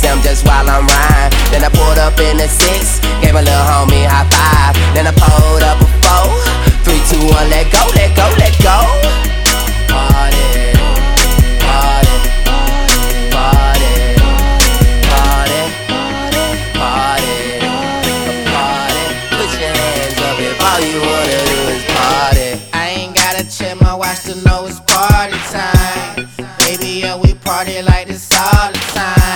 them just while I'm riding. Then I pulled up in the 6, gave my little homie high five. Then I pulled up a 4, 3, 2, 1, let go.